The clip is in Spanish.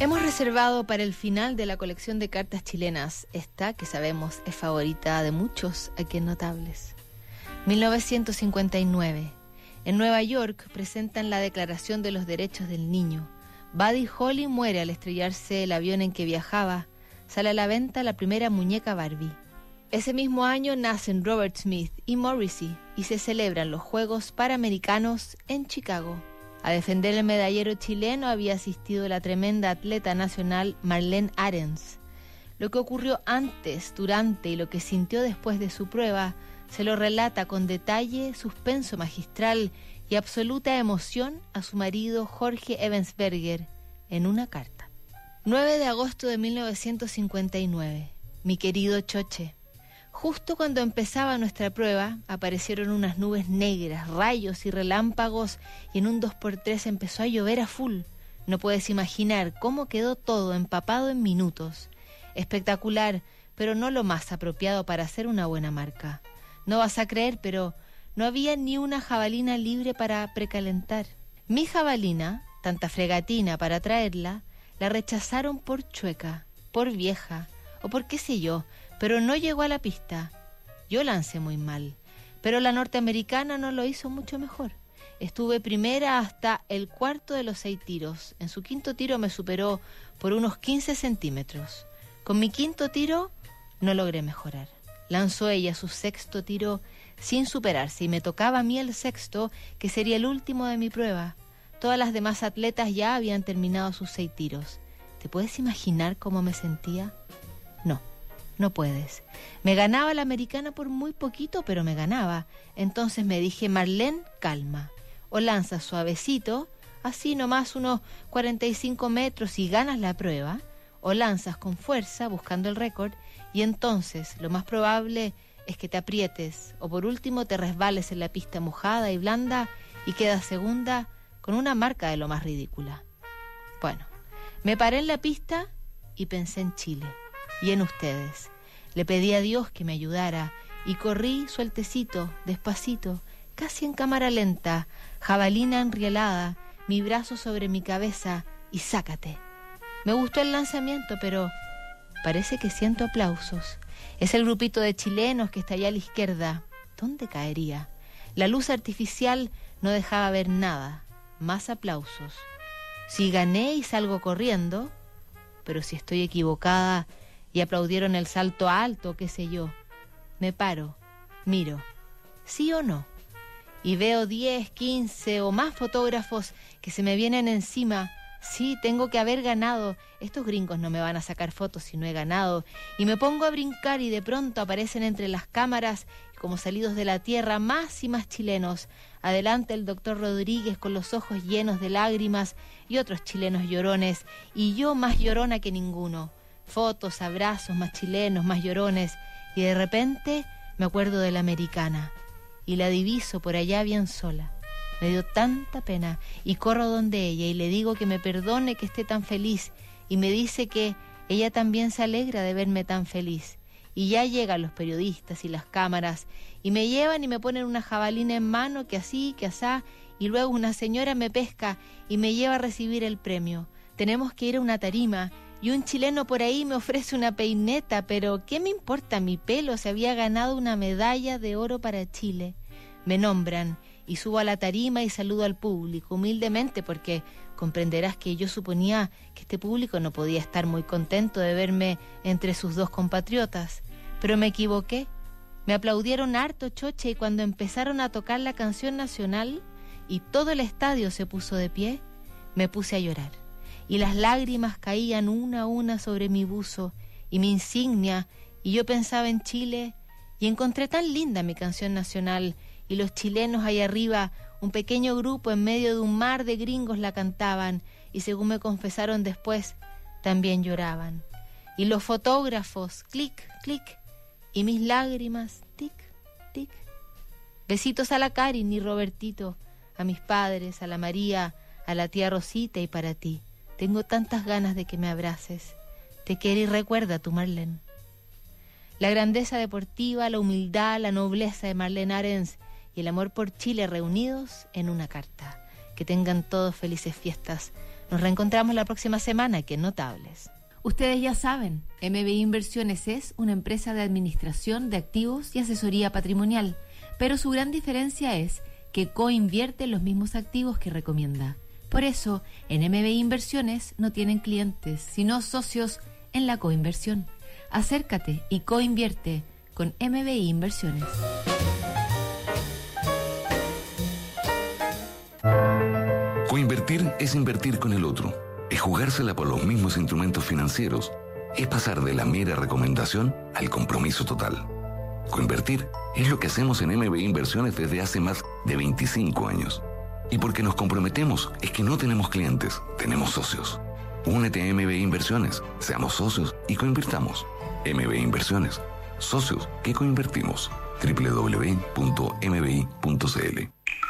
Hemos reservado para el final de la colección de cartas chilenas esta que sabemos es favorita de muchos aquí en Notables. 1959. En Nueva York presentan la Declaración de los Derechos del Niño. Buddy Holly muere al estrellarse el avión en que viajaba. Sale a la venta la primera muñeca Barbie. Ese mismo año nacen Robert Smith y Morrissey y se celebran los Juegos Panamericanos en Chicago. A defender el medallero chileno había asistido la tremenda atleta nacional Marlene Arens. Lo que ocurrió antes, durante y lo que sintió después de su prueba se lo relata con detalle, suspenso magistral y absoluta emoción a su marido Jorge Ebensberger en una carta. 9 de agosto de 1959. Mi querido Choche, justo cuando empezaba nuestra prueba, aparecieron unas nubes negras, rayos y relámpagos, y en un 2x3 empezó a llover a full. No puedes imaginar cómo quedó todo empapado en minutos. Espectacular, pero no lo más apropiado para hacer una buena marca. No vas a creer, pero no había ni una jabalina libre para precalentar. Mi jabalina, tanta fregatina para traerla, la rechazaron por chueca, por vieja, o por qué sé yo, pero no llegó a la pista. Yo lancé muy mal, pero la norteamericana no lo hizo mucho mejor. Estuve primera hasta el cuarto de los 6 tiros. En su quinto tiro me superó por unos 15 centímetros. Con mi quinto tiro no logré mejorar. Lanzó ella su sexto tiro sin superarse y me tocaba a mí el sexto, que sería el último de mi prueba. Todas las demás atletas ya habían terminado sus 6 tiros. ¿Te puedes imaginar cómo me sentía? No puedes. Me ganaba la americana por muy poquito, pero me ganaba. Entonces me dije, Marlene, calma. O lanzas suavecito, así nomás unos 45 metros y ganas la prueba, o lanzas con fuerza buscando el récord, y entonces lo más probable es que te aprietes, o por último te resbales en la pista mojada y blanda y quedas segunda con una marca de lo más ridícula. Bueno, me paré en la pista y pensé en Chile y en ustedes. Le pedí a Dios que me ayudara y corrí sueltecito, despacito, casi en cámara lenta, jabalina enrielada, mi brazo sobre mi cabeza y sácate. Me gustó el lanzamiento, pero parece que siento aplausos. Es el grupito de chilenos que está allá a la izquierda. ¿Dónde caería? La luz artificial no dejaba ver nada. Más aplausos. Si gané y salgo corriendo, pero si estoy equivocada y aplaudieron el salto alto, qué sé yo, me paro, miro, sí o no, y veo 10, 15 o más fotógrafos que se me vienen encima. Sí, tengo que haber ganado. Estos gringos no me van a sacar fotos si no he ganado. Y me pongo a brincar y de pronto aparecen entre las cámaras, como salidos de la tierra, más y más chilenos. Adelante el doctor Rodríguez con los ojos llenos de lágrimas y otros chilenos llorones, y yo más llorona que ninguno. Fotos, abrazos, más chilenos, más llorones, y de repente me acuerdo de la americana y la diviso por allá bien sola. Me dio tanta pena y corro donde ella y le digo que me perdone que esté tan feliz, y me dice que ella también se alegra de verme tan feliz. Y ya llegan los periodistas y las cámaras y me llevan y me ponen una jabalina en mano, que así, que asá, y luego una señora me pesca y me lleva a recibir el premio. Tenemos que ir a una tarima y un chileno por ahí me ofrece una peineta, pero ¿qué me importa mi pelo? Se había ganado una medalla de oro para Chile. Me nombran y subo a la tarima y saludo al público humildemente, porque comprenderás que yo suponía que este público no podía estar muy contento de verme entre sus dos compatriotas, pero me equivoqué. Me aplaudieron harto, Choche, y cuando empezaron a tocar la canción nacional y todo el estadio se puso de pie, me puse a llorar, y las lágrimas caían una a una sobre mi buzo y mi insignia, y yo pensaba en Chile y encontré tan linda mi canción nacional, y los chilenos ahí arriba, un pequeño grupo en medio de un mar de gringos la cantaban, y según me confesaron después, también lloraban. Y los fotógrafos, clic, clic, y mis lágrimas, tic, tic. Besitos a la Karin y Robertito, a mis padres, a la María, a la tía Rosita y para ti. Tengo tantas ganas de que me abraces. Te quiero y recuerda tu Marlene. La grandeza deportiva, la humildad, la nobleza de Marlene Arens y el amor por Chile reunidos en una carta. Que tengan todos felices fiestas. Nos reencontramos la próxima semana aquí en Notables. Ustedes ya saben, MBI Inversiones es una empresa de administración de activos y asesoría patrimonial, pero su gran diferencia es que coinvierte en los mismos activos que recomienda. Por eso, en MBI Inversiones no tienen clientes, sino socios en la coinversión. Acércate y coinvierte con MBI Inversiones. Coinvertir es invertir con el otro, es jugársela por los mismos instrumentos financieros, es pasar de la mera recomendación al compromiso total. Coinvertir es lo que hacemos en MBI Inversiones desde hace más de 25 años. Y porque nos comprometemos es que no tenemos clientes, tenemos socios. Únete a MBI Inversiones, seamos socios y coinvirtamos. MBI Inversiones, socios que coinvertimos. www.mbi.cl